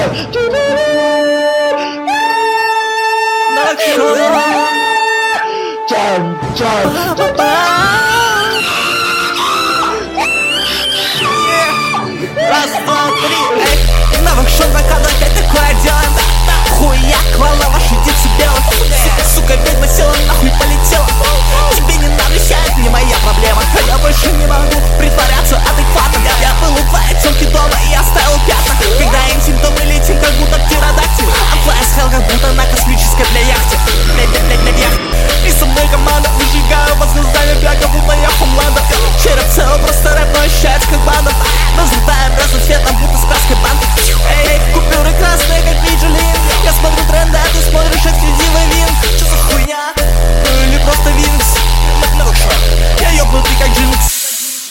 Раз, два, три, эй. Новых шон выкладывать, опять такое делаем. Хуя, квала, ваши дети белых. Сука, ведьма села, нахуй полетела. Тебе не навещает, не моя проблема. А я больше не могу притворяться адекватным. Я был у твоей тёлки дома и оставил пятна. Когда интим, то мы летим, как будто птеродактиль. А твоя схел, как будто на космической для